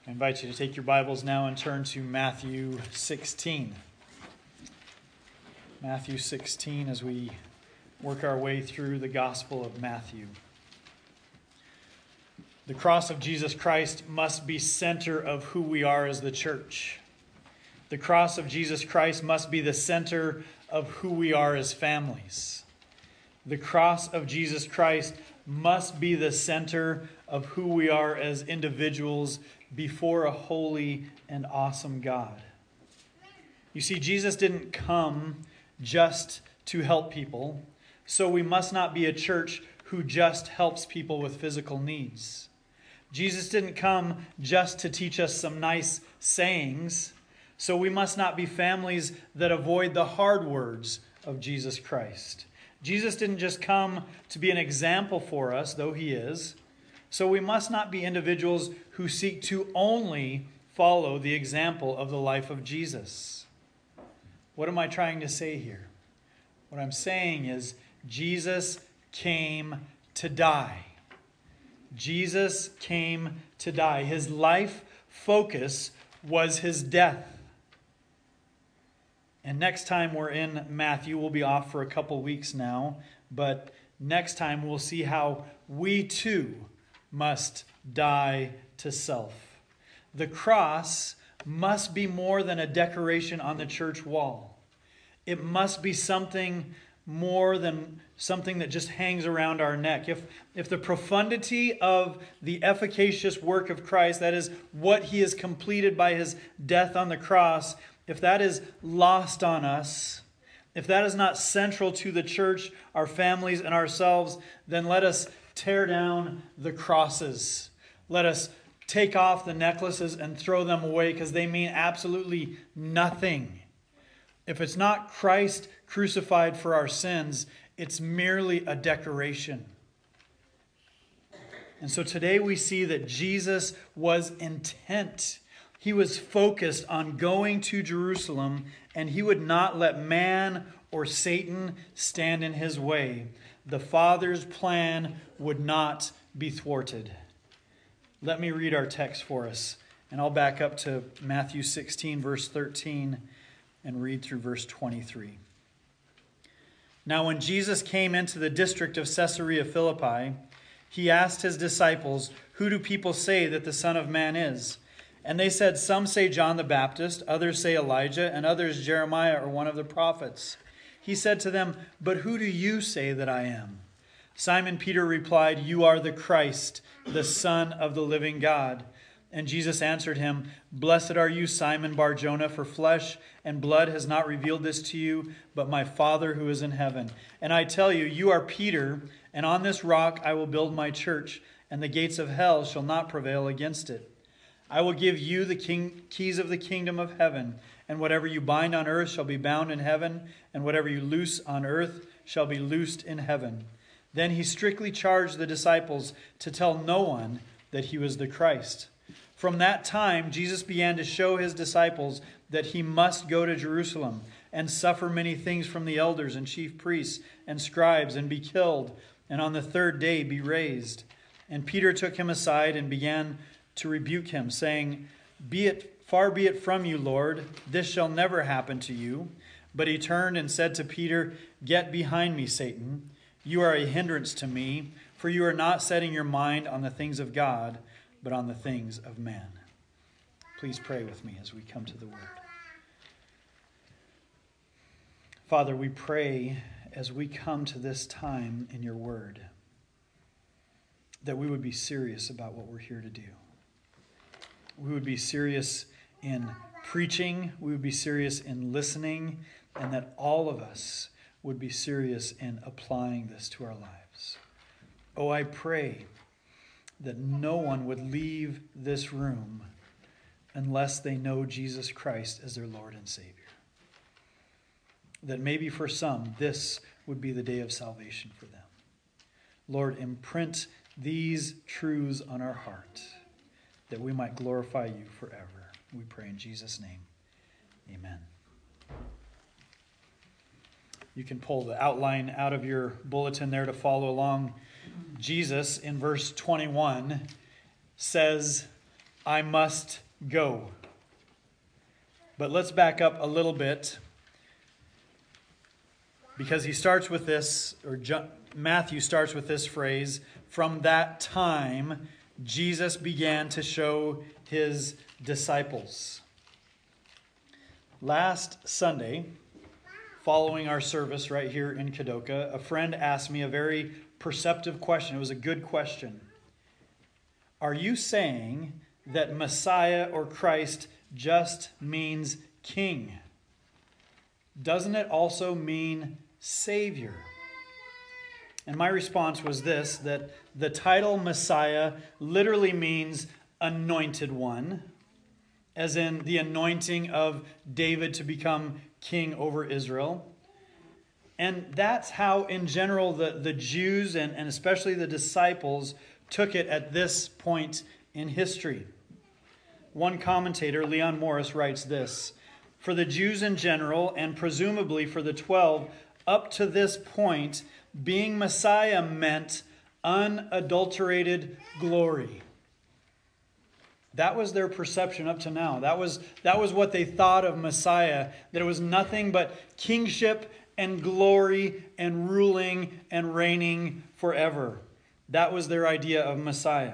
I invite you to take your Bibles now and turn to Matthew 16. Matthew 16 as we work our way through the Gospel of Matthew. The cross of Jesus Christ must be center of who we are as the church. The cross of Jesus Christ must be the center of who we are as families. The cross of Jesus Christ must be the center of who we are as individuals before a holy and awesome God. You see, Jesus didn't come just to help people, so we must not be a church who just helps people with physical needs. Jesus didn't come just to teach us some nice sayings, so we must not be families that avoid the hard words of Jesus Christ. Jesus didn't just come to be an example for us, though he is, so we must not be individuals who seek to only follow the example of the life of Jesus. What am I trying to say here? What I'm saying is Jesus came to die. Jesus came to die. His life focus was his death. And next time we're in Matthew, we'll be off for a couple weeks now, but next time we'll see how we too must die to self. The cross must be more than a decoration on the church wall. It must be something more than something that just hangs around our neck. If the profundity of the efficacious work of Christ, that is what he has completed by his death on the cross, if that is lost on us, if that is not central to the church, our families, and ourselves, then let us tear down the crosses. Let us take off the necklaces and throw them away because they mean absolutely nothing. If it's not Christ crucified for our sins, it's merely a decoration. And so today we see that Jesus was intent. He was focused on going to Jerusalem, and he would not let man or Satan stand in his way. The Father's plan would not be thwarted. Let me read our text for us, and I'll back up to Matthew 16, verse 13, and read through verse 23. Now when Jesus came into the district of Caesarea Philippi, he asked his disciples, "Who do people say that the Son of Man is?" And they said, "Some say John the Baptist, others say Elijah, and others Jeremiah or one of the prophets." He said to them, "But who do you say that I am?" Simon Peter replied, "You are the Christ, the Son of the living God." And Jesus answered him, "Blessed are you, Simon Bar-Jonah, for flesh and blood has not revealed this to you, but my Father who is in heaven. And I tell you, you are Peter, and on this rock I will build my church, and the gates of hell shall not prevail against it. I will give you the keys of the kingdom of heaven, and whatever you bind on earth shall be bound in heaven, and whatever you loose on earth shall be loosed in heaven." Then he strictly charged the disciples to tell no one that he was the Christ. From that time, Jesus began to show his disciples that he must go to Jerusalem and suffer many things from the elders and chief priests and scribes and be killed, and on the third day be raised. And Peter took him aside and began to rebuke him, saying, Far be it from you, Lord, this shall never happen to you. But he turned and said to Peter, "Get behind me, Satan. You are a hindrance to me, for you are not setting your mind on the things of God, but on the things of man." Please pray with me as we come to the word. Father, we pray as we come to this time in your word that we would be serious about what we're here to do. We would be serious in preaching, we would be serious in listening, and that all of us would be serious in applying this to our lives. Oh, I pray that no one would leave this room unless they know Jesus Christ as their Lord and Savior. That maybe for some, this would be the day of salvation for them. Lord, imprint these truths on our heart, that we might glorify you forever. We pray in Jesus' name. Amen. You can pull the outline out of your bulletin there to follow along. Jesus, in verse 21, says, I must go. But let's back up a little bit, because he starts with this, Matthew starts with this phrase, from that time Jesus began to show his disciples. Last Sunday, following our service right here in Kadoka, a friend asked me a very perceptive question. It was a good question. Are you saying that Messiah or Christ just means king? Doesn't it also mean Savior? And my response was this, that the title Messiah literally means anointed one, as in the anointing of David to become king over Israel. And that's how, in general, the Jews and especially the disciples took it at this point in history. One commentator, Leon Morris, writes this: for the Jews in general, and presumably for the 12, up to this point, being Messiah meant unadulterated glory. That was their perception up to now. That was what they thought of Messiah, that it was nothing but kingship and glory and ruling and reigning forever. That was their idea of Messiah.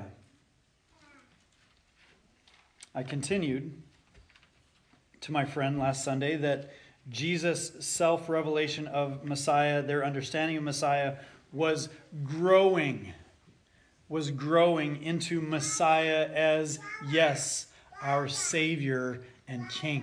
I continued to my friend last Sunday that Jesus' self-revelation of Messiah, their understanding of Messiah, was growing into Messiah as, yes, our Savior and King.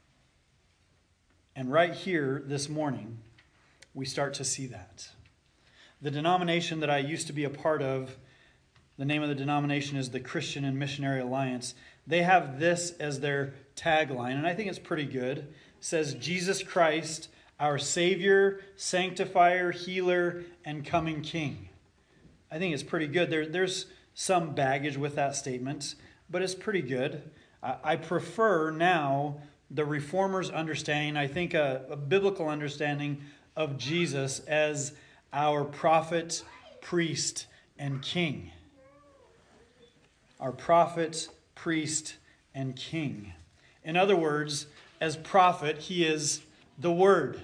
And right here this morning, we start to see that. The denomination that I used to be a part of, the name of the denomination is the Christian and Missionary Alliance. They have this as their tagline, and I think it's pretty good. It says, Jesus Christ, our Savior, Sanctifier, Healer, and Coming King. I think it's pretty good. There's some baggage with that statement, but it's pretty good. I prefer now the Reformers' understanding, I think a biblical understanding of Jesus as our prophet, priest, and king. Our prophet, priest, and king. In other words, as prophet, he is the Word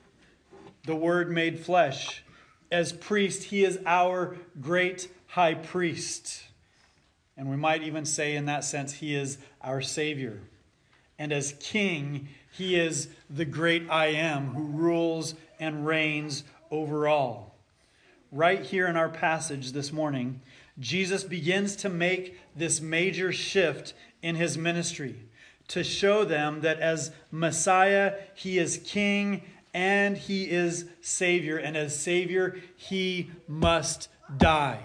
made flesh. As priest, he is our great high priest. And we might even say in that sense, he is our Savior. And as king, he is the great I Am who rules and reigns over all. Right here in our passage this morning, Jesus begins to make this major shift in his ministry to show them that as Messiah, he is king and he is Savior. And as Savior, he must die.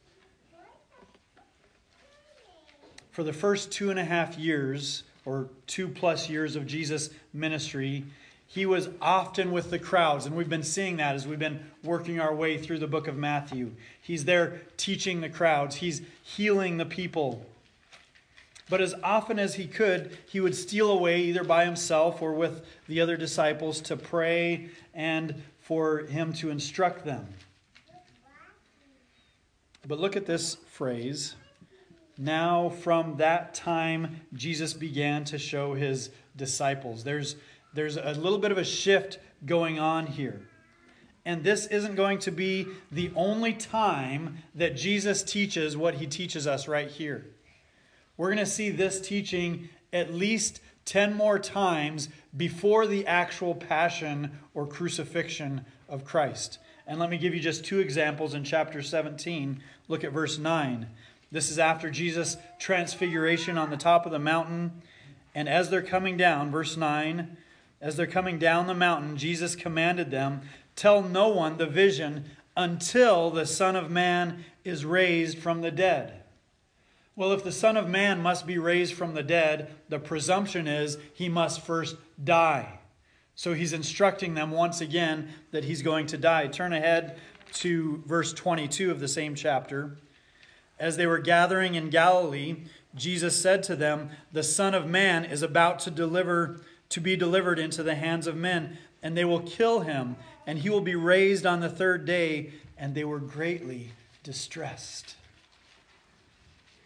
For the first 2.5 years, or 2+ years of Jesus' ministry, he was often with the crowds. And we've been seeing that as we've been working our way through the book of Matthew. He's there teaching the crowds. He's healing the people. But as often as he could, he would steal away either by himself or with the other disciples to pray and for him to instruct them. But look at this phrase. Now from that time, Jesus began to show his disciples. There's a little bit of a shift going on here. And this isn't going to be the only time that Jesus teaches what he teaches us right here. We're going to see this teaching at least 10 more times before the actual passion or crucifixion of Christ. And let me give you just 2 examples in chapter 17. Look at verse 9. This is after Jesus' transfiguration on the top of the mountain. And as they're coming down, verse 9, as they're coming down the mountain, Jesus commanded them, tell no one the vision until the Son of Man is raised from the dead. Well, if the Son of Man must be raised from the dead, the presumption is he must first die. So he's instructing them once again that he's going to die. Turn ahead to verse 22 of the same chapter. As they were gathering in Galilee, Jesus said to them, the Son of Man is about to be delivered into the hands of men, and they will kill him, and he will be raised on the 3rd day. And they were greatly distressed.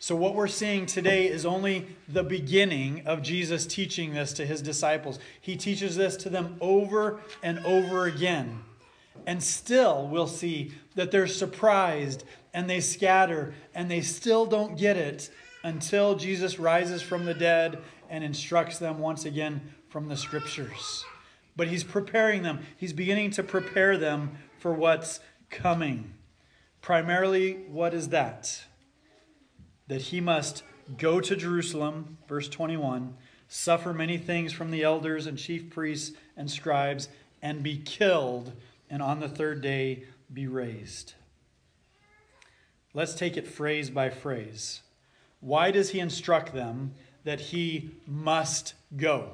So what we're seeing today is only the beginning of Jesus teaching this to his disciples. He teaches this to them over and over again. And still we'll see that they're surprised and they scatter and they still don't get it until Jesus rises from the dead and instructs them once again from the scriptures. But he's preparing them. He's beginning to prepare them for what's coming. Primarily, what is that? That he must go to Jerusalem, verse 21, suffer many things from the elders and chief priests and scribes, and be killed, and on the third day be raised. Let's take it phrase by phrase. Why does he instruct them that he must go?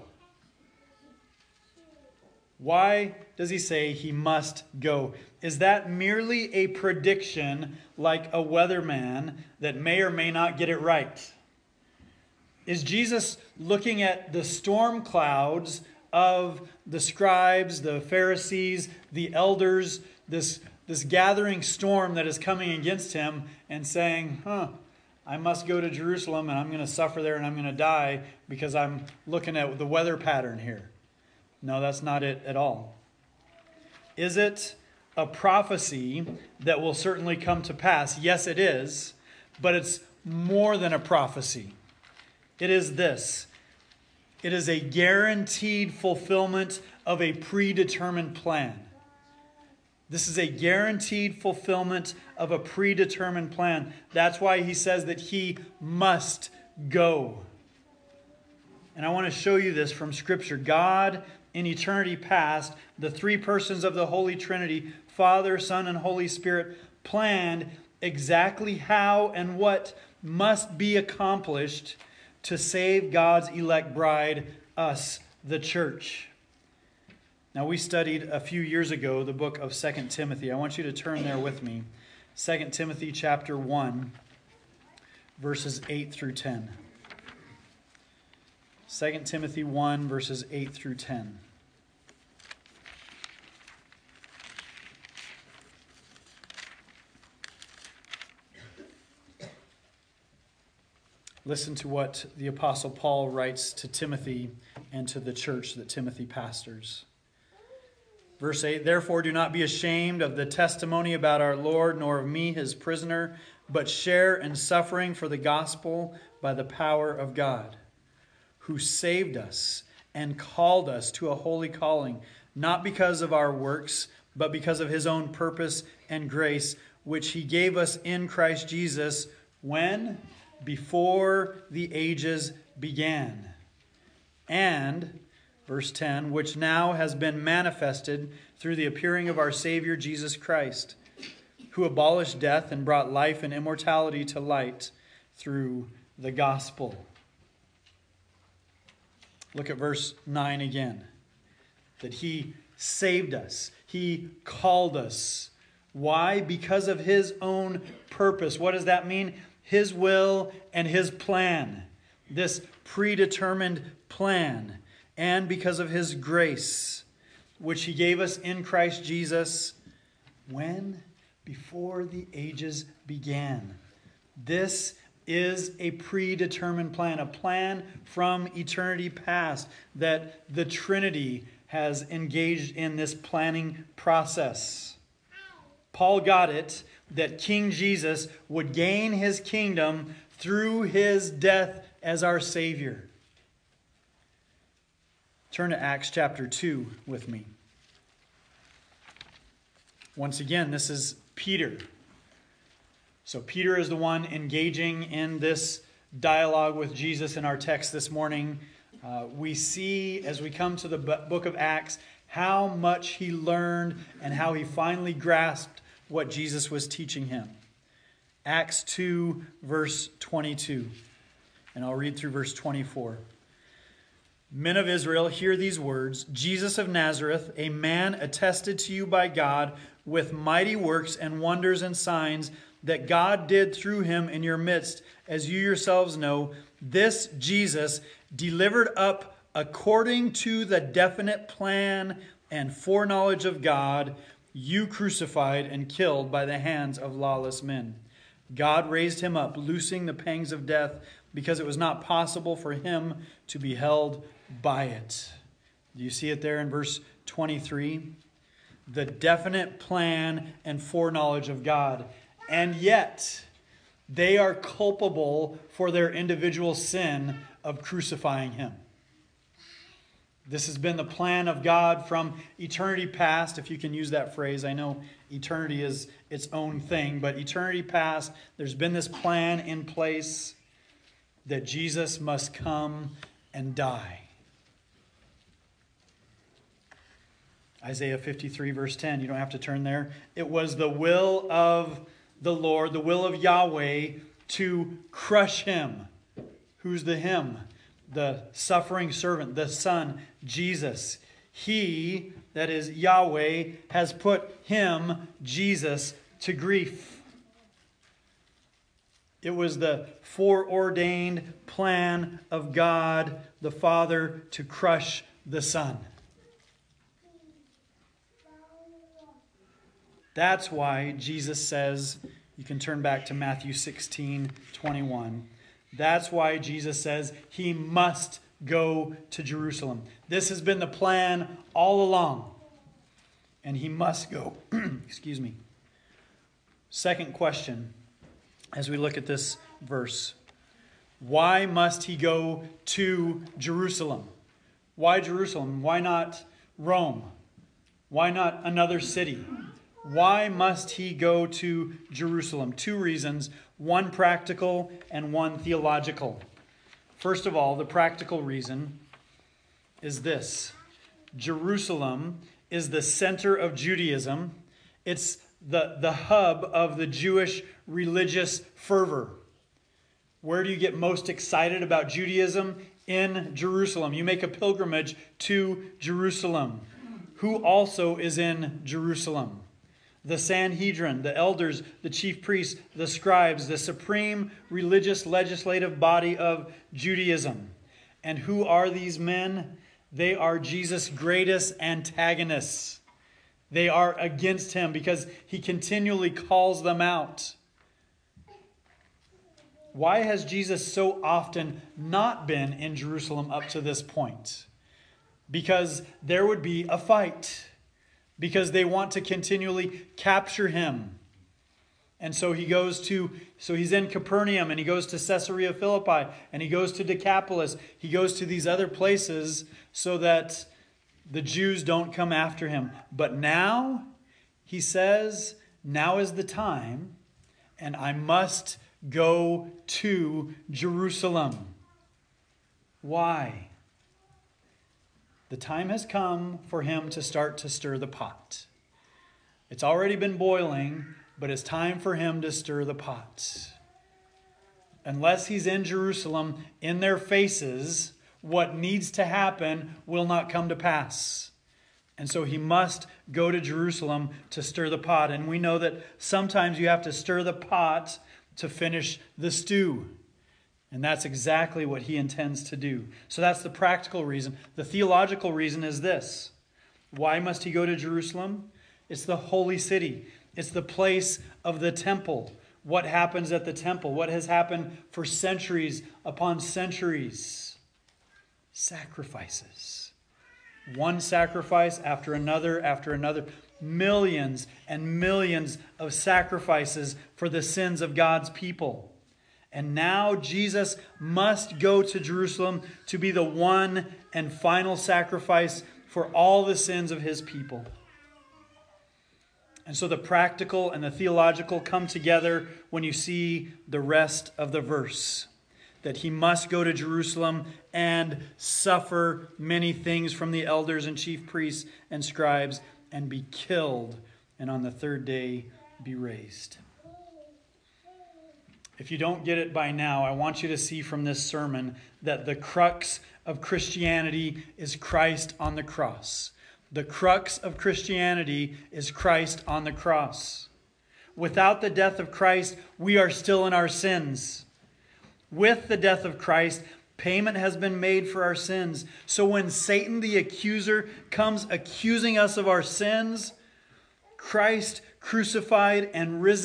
Why does he say he must go? Is that merely a prediction like a weatherman that may or may not get it right? Is Jesus looking at the storm clouds of the scribes, the Pharisees, the elders, this gathering storm that is coming against him and saying, I must go to Jerusalem and I'm going to suffer there and I'm going to die because I'm looking at the weather pattern here? No, that's not it at all. Is it a prophecy that will certainly come to pass? Yes, it is, but it's more than a prophecy. It is this. It is a guaranteed fulfillment of a predetermined plan. This is a guaranteed fulfillment of a predetermined plan. That's why he says that he must go. And I want to show you this from Scripture. God, in eternity past, the three persons of the Holy Trinity, Father, Son, and Holy Spirit, planned exactly how and what must be accomplished to save God's elect bride, us, the church. Now, we studied a few years ago the book of 2 Timothy. I want you to turn there with me. 2 Timothy chapter 1, verses 8 through 10. 2 Timothy 1, verses 8 through 10. Listen to what the Apostle Paul writes to Timothy and to the church that Timothy pastors. Verse 8, therefore do not be ashamed of the testimony about our Lord, nor of me, his prisoner, but share in suffering for the gospel by the power of God, who saved us and called us to a holy calling, not because of our works, but because of his own purpose and grace, which he gave us in Christ Jesus, when? Before the ages began. And, verse 10, which now has been manifested through the appearing of our Savior Jesus Christ, who abolished death and brought life and immortality to light through the gospel. Look at verse 9 again. That he saved us. He called us. Why? Because of his own purpose. What does that mean? His will and his plan. This predetermined plan. And because of his grace, which he gave us in Christ Jesus. When? Before the ages began. This is a predetermined plan, a plan from eternity past that the Trinity has engaged in this planning process. Paul got it that King Jesus would gain his kingdom through his death as our Savior. Turn to Acts chapter 2 with me. Once again, this is Peter. So Peter is the one engaging in this dialogue with Jesus in our text this morning. We see as we come to the book of Acts how much he learned and how he finally grasped what Jesus was teaching him. Acts 2, verse 22. And I'll read through verse 24. Men of Israel, hear these words. Jesus of Nazareth, a man attested to you by God with mighty works and wonders and signs that God did through him in your midst, as you yourselves know, this Jesus delivered up according to the definite plan and foreknowledge of God, you crucified and killed by the hands of lawless men. God raised him up, loosing the pangs of death, because it was not possible for him to be held by it. Do you see it there in verse 23? The definite plan and foreknowledge of God. And yet, they are culpable for their individual sin of crucifying him. This has been the plan of God from eternity past, if you can use that phrase. I know eternity is its own thing, but eternity past, there's been this plan in place that Jesus must come and die. Isaiah 53 verse 10, you don't have to turn there. It was the will of the Lord, the will of Yahweh, to crush him. Who's the him? The suffering servant, the Son, Jesus. He, that is Yahweh, has put him, Jesus, to grief. It was the foreordained plan of God, the Father, to crush the Son. That's why Jesus says, you can turn back to Matthew 16:21. That's why Jesus says he must go to Jerusalem. This has been the plan all along. And he must go. Excuse me. Second question, as we look at this verse. Why must he go to Jerusalem? Why Jerusalem? Why not Rome? Why not another city? Why must he go to Jerusalem? Two reasons, one practical and one theological. First of all, the practical reason is this. Jerusalem is the center of Judaism. It's the hub of the Jewish religious fervor. Where do you get most excited about Judaism? In Jerusalem. You make a pilgrimage to Jerusalem. Who also is in Jerusalem? The Sanhedrin, the elders, the chief priests, the scribes, the supreme religious legislative body of Judaism. And who are these men? They are Jesus' greatest antagonists. They are against him because he continually calls them out. Why has Jesus so often not been in Jerusalem up to this point? Because there would be a fight. Because they want to continually capture him. And so he's in Capernaum, and he goes to Caesarea Philippi, and he goes to Decapolis. He goes to these other places so that the Jews don't come after him. But now, he says, now is the time, and I must go to Jerusalem. Why? The time has come for him to start to stir the pot. It's already been boiling, but it's time for him to stir the pot. Unless he's in Jerusalem, in their faces, what needs to happen will not come to pass. And so he must go to Jerusalem to stir the pot. And we know that sometimes you have to stir the pot to finish the stew. And that's exactly what he intends to do. So that's the practical reason. The theological reason is this. Why must he go to Jerusalem? It's the holy city. It's the place of the temple. What happens at the temple? What has happened for centuries upon centuries? Sacrifices. One sacrifice after another. Millions and millions of sacrifices for the sins of God's people. And now Jesus must go to Jerusalem to be the one and final sacrifice for all the sins of his people. And so the practical and the theological come together when you see the rest of the verse. That he must go to Jerusalem and suffer many things from the elders and chief priests and scribes and be killed, and on the third day be raised. If you don't get it by now, I want you to see from this sermon that the crux of Christianity is Christ on the cross. The crux of Christianity is Christ on the cross. Without the death of Christ, we are still in our sins. With the death of Christ, payment has been made for our sins. So when Satan the accuser comes accusing us of our sins, Christ crucified and risen,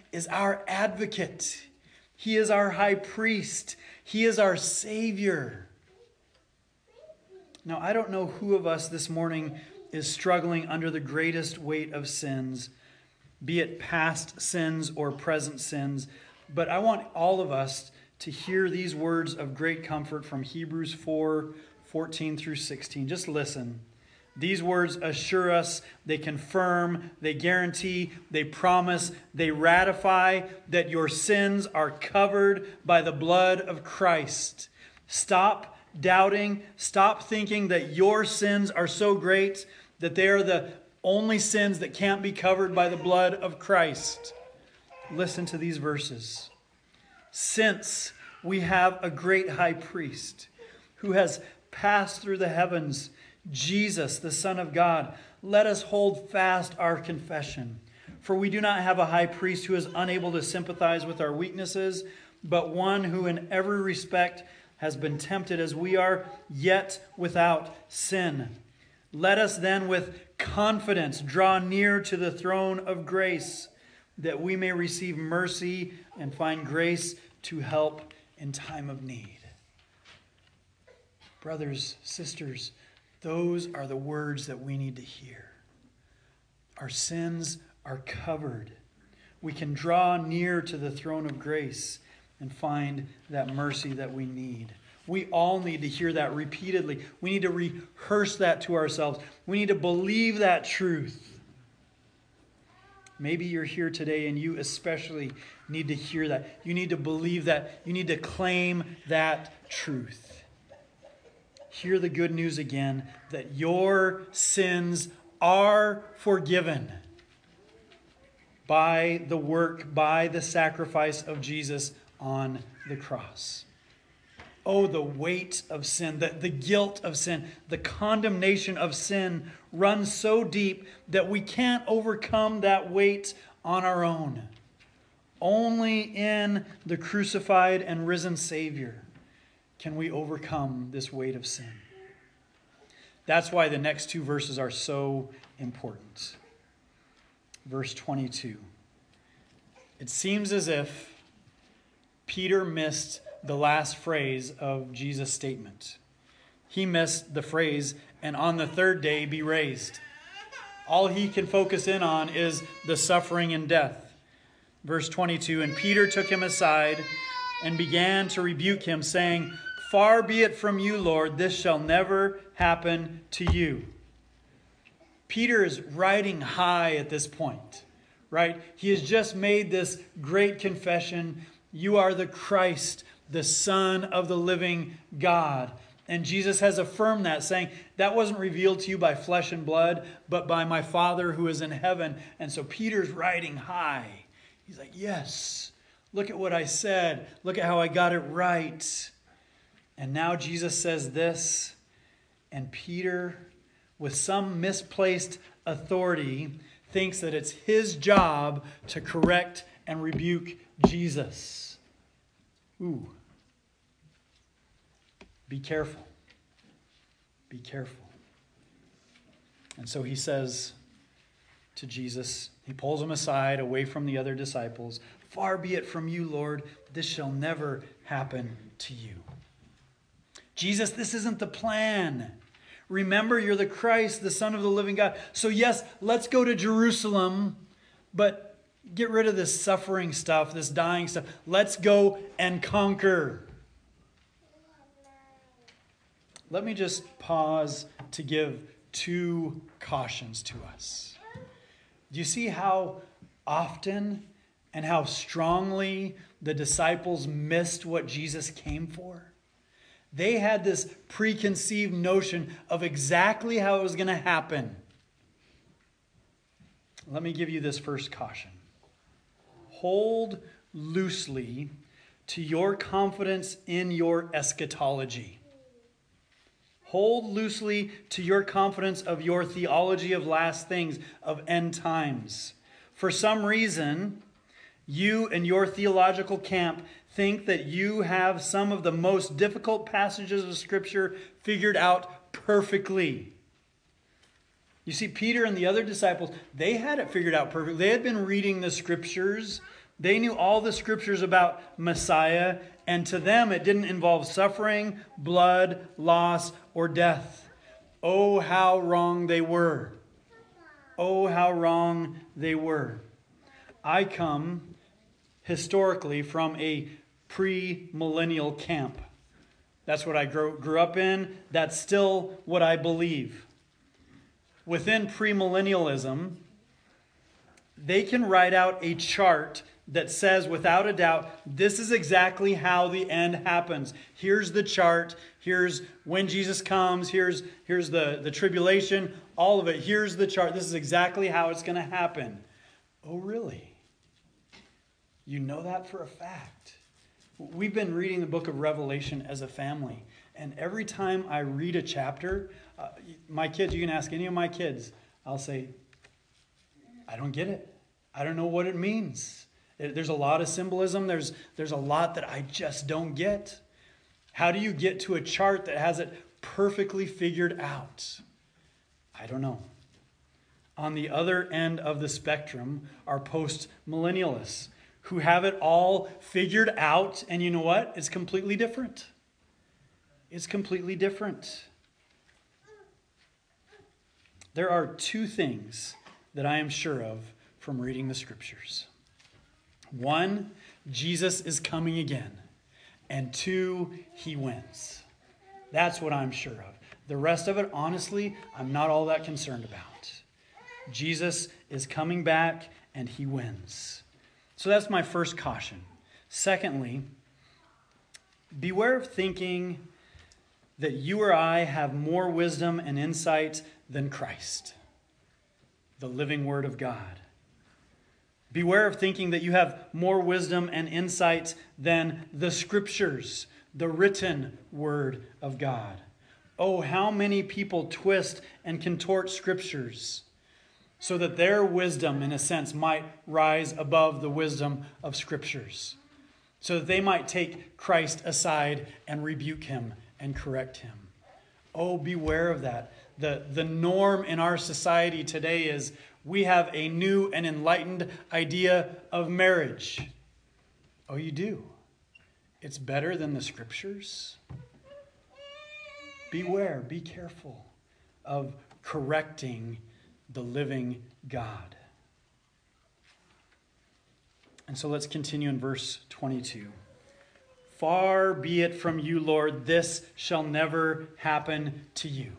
is our advocate. He is our high priest. He is our Savior. Now, I don't know who of us this morning is struggling under the greatest weight of sins, be it past sins or present sins, but I want all of us to hear these words of great comfort from Hebrews 4:14 through 16. Just listen. These words assure us, they confirm, they guarantee, they promise, they ratify that your sins are covered by the blood of Christ. Stop doubting, stop thinking that your sins are so great that they are the only sins that can't be covered by the blood of Christ. Listen to these verses. Since we have a great high priest who has passed through the heavens, Jesus, the Son of God, let us hold fast our confession. For we do not have a high priest who is unable to sympathize with our weaknesses, but one who in every respect has been tempted as we are, yet without sin. Let us then with confidence draw near to the throne of grace, that we may receive mercy and find grace to help in time of need. Brothers, sisters, those are the words that we need to hear. Our sins are covered. We can draw near to the throne of grace and find that mercy that we need. We all need to hear that repeatedly. We need to rehearse that to ourselves. We need to believe that truth. Maybe you're here today and you especially need to hear that. You need to believe that. You need to claim that truth. Hear the good news again, that your sins are forgiven by the work, by the sacrifice of Jesus on the cross. Oh, the weight of sin, the guilt of sin, the condemnation of sin runs so deep that we can't overcome that weight on our own. Only in the crucified and risen Savior can we overcome this weight of sin. That's why the next two verses are so important. Verse 22. It seems as if Peter missed the last phrase of Jesus' statement. He missed the phrase, and on the third day be raised. All he can focus in on is the suffering and death. Verse 22, and Peter took him aside and began to rebuke him, saying, far be it from you, Lord, this shall never happen to you. Peter is riding high at this point, right? He has just made this great confession. You are the Christ, the Son of the living God. And Jesus has affirmed that, saying, that wasn't revealed to you by flesh and blood, but by my Father who is in heaven. And so Peter's riding high. He's like, yes, look at what I said. Look at how I got it right. And now Jesus says this, and Peter, with some misplaced authority, thinks that it's his job to correct and rebuke Jesus. Ooh. Be careful. Be careful. And so he says to Jesus, he pulls him aside away from the other disciples, far be it from you, Lord, this shall never happen to you. Jesus, this isn't the plan. Remember, you're the Christ, the Son of the living God. So yes, let's go to Jerusalem, but get rid of this suffering stuff, this dying stuff. Let's go and conquer. Let me just pause to give two cautions to us. Do you see how often and how strongly the disciples missed what Jesus came for? They had this preconceived notion of exactly how it was going to happen. Let me give you this first caution. Hold loosely to your confidence in your eschatology. Hold loosely to your confidence of your theology of last things, of end times. For some reason, you and your theological camp think that you have some of the most difficult passages of Scripture figured out perfectly. You see, Peter and the other disciples, they had it figured out perfectly. They had been reading the Scriptures. They knew all the scriptures about Messiah, and to them it didn't involve suffering, blood, loss, or death. Oh, how wrong they were. Oh, how wrong they were. I come historically from a pre-millennial camp. That's what I grew up in. That's still what I believe. Within premillennialism, they can write out a chart that says without a doubt, this is exactly how the end happens. Here's the chart. Here's when Jesus comes. Here's the tribulation. All of it. Here's the chart. This is exactly how it's going to happen. Oh, really? You know that for a fact. We've been reading the book of Revelation as a family. And every time I read a chapter, my kids, you can ask any of my kids, I'll say, I don't get it. I don't know what it means. There's a lot of symbolism. There's a lot that I just don't get. How do you get to a chart that has it perfectly figured out? I don't know. On the other end of the spectrum are post-millennialists who have it all figured out. And you know what? It's completely different. It's completely different. There are two things that I am sure of from reading the scriptures. One, Jesus is coming again. And two, he wins. That's what I'm sure of. The rest of it, honestly, I'm not all that concerned about. Jesus is coming back and he wins. So that's my first caution. Secondly, beware of thinking that you or I have more wisdom and insight than Christ, the living Word of God. Beware of thinking that you have more wisdom and insight than the Scriptures, the written Word of God. Oh, how many people twist and contort Scriptures so that their wisdom, in a sense, might rise above the wisdom of Scriptures, so that they might take Christ aside and rebuke him and correct him. Oh, beware of that. The norm in our society today is we have a new and enlightened idea of marriage. Oh, you do? It's better than the Scriptures? Beware, be careful of correcting the living God. And so let's continue in verse 22. Far be it from you, Lord, this shall never happen to you.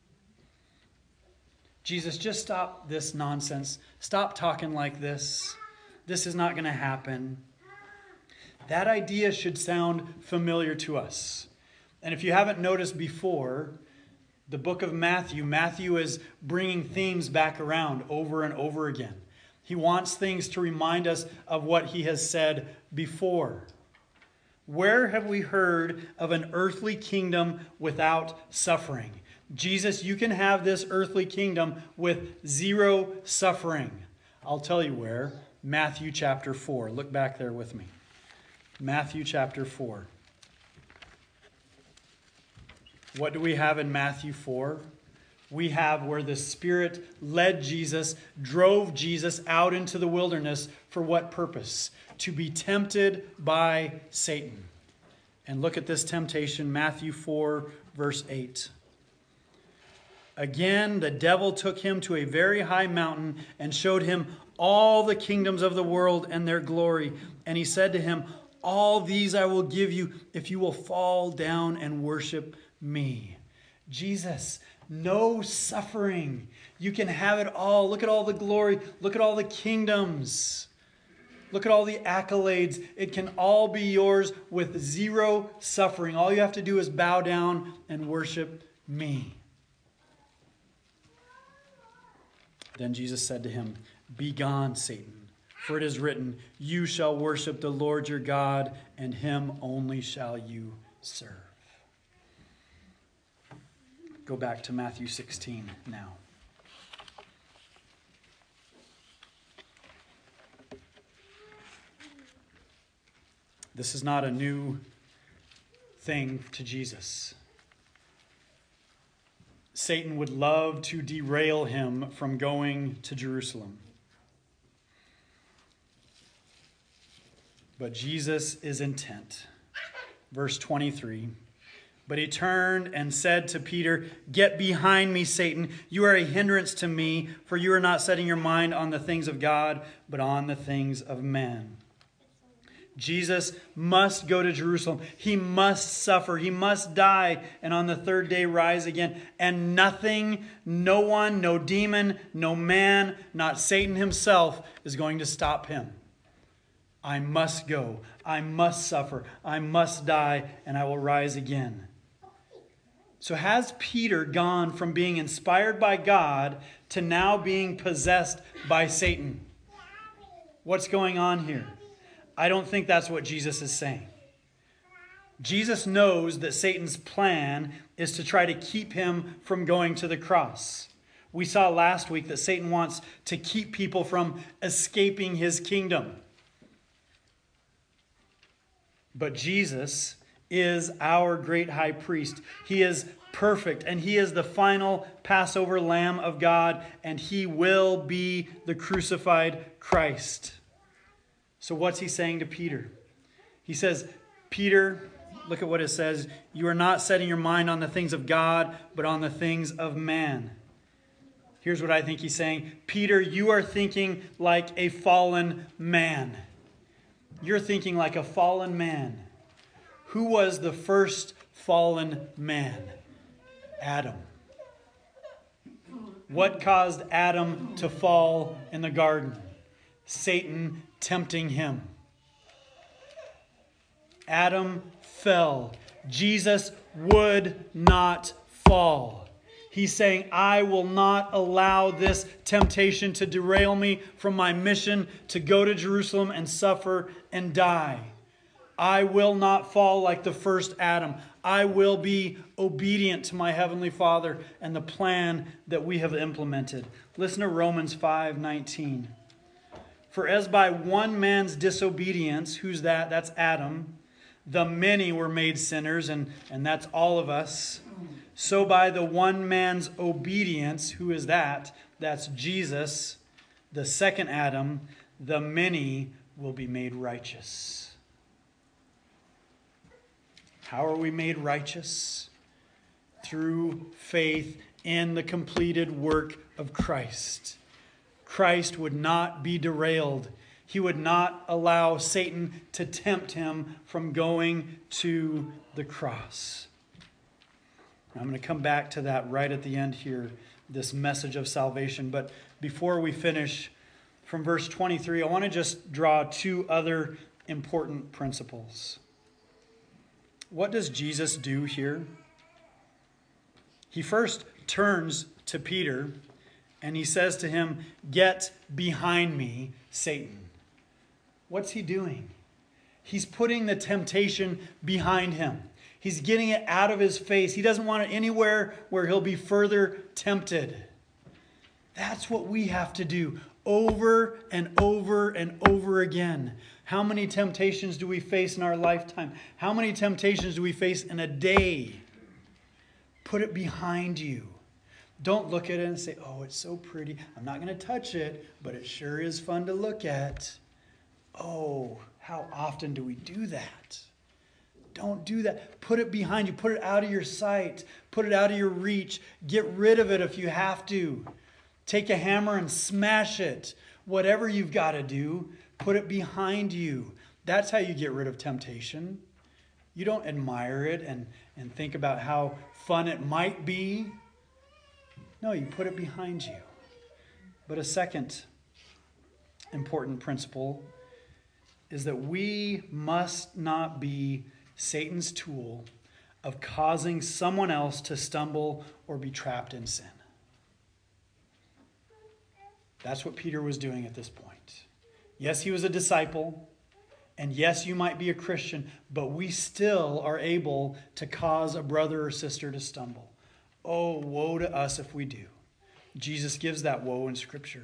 Jesus, just stop this nonsense. Stop talking like this. This is not going to happen. That idea should sound familiar to us. And if you haven't noticed before, the book of Matthew is bringing themes back around over and over again. He wants things to remind us of what he has said before. Where have we heard of an earthly kingdom without suffering? Jesus, you can have this earthly kingdom with zero suffering. I'll tell you where. Matthew chapter 4. Look back there with me. Matthew chapter 4. What do we have in Matthew 4? We have where the Spirit led Jesus, drove Jesus out into the wilderness for what purpose? To be tempted by Satan. And look at this temptation, Matthew 4, verse 8. Again, the devil took him to a very high mountain and showed him all the kingdoms of the world and their glory. And he said to him, all these I will give you if you will fall down and worship me. Jesus, no suffering. You can have it all. Look at all the glory. Look at all the kingdoms. Look at all the accolades. It can all be yours with zero suffering. All you have to do is bow down and worship me. Then Jesus said to him, begone, Satan, for it is written, you shall worship the Lord your God, and him only shall you serve. Go back to Matthew 16 now. This is not a new thing to Jesus. Satan would love to derail him from going to Jerusalem. But Jesus is intent. Verse 23. But he turned and said to Peter, "Get behind me, Satan. You are a hindrance to me, for you are not setting your mind on the things of God, but on the things of men." Jesus must go to Jerusalem. He must suffer. He must die, and on the third day rise again. And nothing, no one, no demon, no man, not Satan himself, is going to stop him. I must go. I must suffer. I must die, and I will rise again. So has Peter gone from being inspired by God to now being possessed by Satan? What's going on here? I don't think that's what Jesus is saying. Jesus knows that Satan's plan is to try to keep him from going to the cross. We saw last week that Satan wants to keep people from escaping his kingdom. But Jesus is our great high priest. He is perfect, and he is the final Passover Lamb of God, and he will be the crucified Christ. So what's he saying to Peter? He says, Peter, look at what it says. You are not setting your mind on the things of God, but on the things of man. Here's what I think he's saying. Peter, you are thinking like a fallen man. You're thinking like a fallen man. Who was the first fallen man? Adam. What caused Adam to fall in the garden? Satan tempting him. Adam fell. Jesus would not fall. He's saying, I will not allow this temptation to derail me from my mission to go to Jerusalem and suffer and die. I will not fall like the first Adam. I will be obedient to my Heavenly Father and the plan that we have implemented. Listen to Romans 5:19. For as by one man's disobedience, who's that? That's Adam. The many were made sinners, and that's all of us. So by the one man's obedience, who is that? That's Jesus, the second Adam, the many will be made righteous. How are we made righteous? Through faith in the completed work of Christ. Christ would not be derailed. He would not allow Satan to tempt him from going to the cross. I'm going to come back to that right at the end here, this message of salvation. But before we finish, from verse 23, I want to just draw two other important principles. What does Jesus do here? He first turns to Peter and he says to him, "Get behind me, Satan." What's he doing? He's putting the temptation behind him. He's getting it out of his face. He doesn't want it anywhere where he'll be further tempted. That's what we have to do over and over and over again. How many temptations do we face in our lifetime? How many temptations do we face in a day? Put it behind you. Don't look at it and say, oh, it's so pretty. I'm not going to touch it, but it sure is fun to look at. Oh, how often do we do that? Don't do that. Put it behind you. Put it out of your sight. Put it out of your reach. Get rid of it if you have to. Take a hammer and smash it. Whatever you've got to do, put it behind you. That's how you get rid of temptation. You don't admire it and think about how fun it might be. No, you put it behind you. But a second important principle is that we must not be Satan's tool of causing someone else to stumble or be trapped in sin. That's what Peter was doing at this point. Yes, he was a disciple, and yes, you might be a Christian, but we still are able to cause a brother or sister to stumble. Oh, woe to us if we do. Jesus gives that woe in Scripture.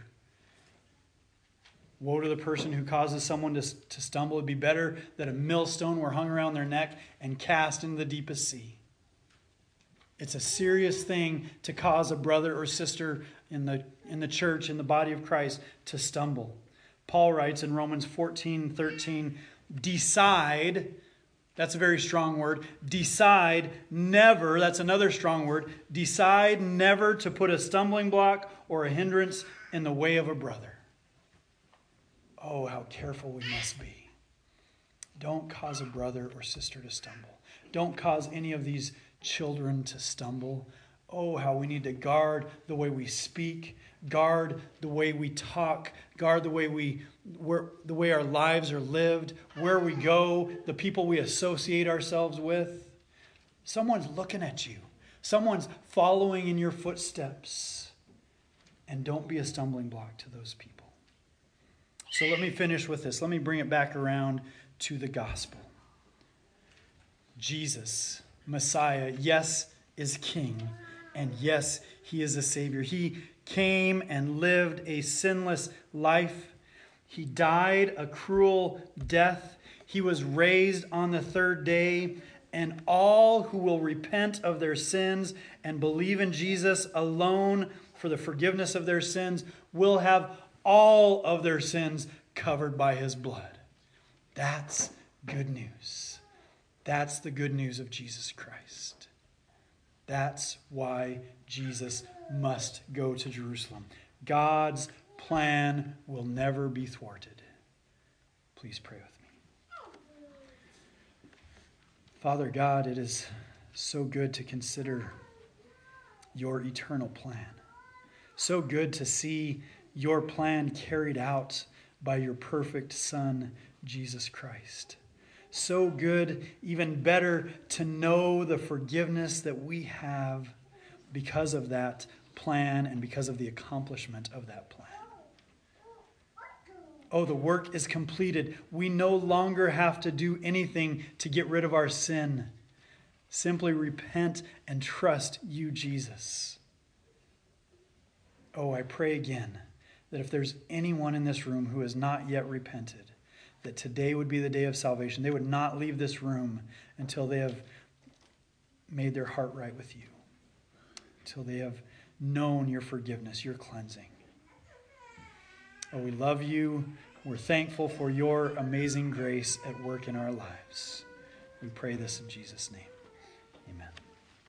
Woe to the person who causes someone to stumble. It'd be better that a millstone were hung around their neck and cast into the deepest sea. It's a serious thing to cause a brother or sister in the church, in the body of Christ, to stumble. Paul writes in Romans 14:13, decide, that's a very strong word, decide never, that's another strong word, decide never to put a stumbling block or a hindrance in the way of a brother. Oh, how careful we must be. Don't cause a brother or sister to stumble. Don't cause any of these children to stumble. Oh, how we need to guard the way we speak, guard the way we talk, guard the way our lives are lived, where we go, the people we associate ourselves with. Someone's looking at you. Someone's following in your footsteps. And don't be a stumbling block to those people. So let me finish with this. Let me bring it back around to the gospel. Jesus, Messiah, yes, is King. And yes, he is a Savior. He came and lived a sinless life. He died a cruel death. He was raised on the third day. And all who will repent of their sins and believe in Jesus alone for the forgiveness of their sins will have all of their sins covered by his blood. That's good news. That's the good news of Jesus Christ. That's why Jesus must go to Jerusalem. God's plan will never be thwarted. Please pray with me. Father God, it is so good to consider your eternal plan. So good to see your plan carried out by your perfect Son, Jesus Christ. So good, even better, to know the forgiveness that we have because of that plan and because of the accomplishment of that plan. Oh, the work is completed. We no longer have to do anything to get rid of our sin. Simply repent and trust you, Jesus. Oh, I pray again that if there's anyone in this room who has not yet repented, that today would be the day of salvation. They would not leave this room until they have made their heart right with you, until they have known your forgiveness, your cleansing. Oh, we love you. We're thankful for your amazing grace at work in our lives. We pray this in Jesus' name. Amen.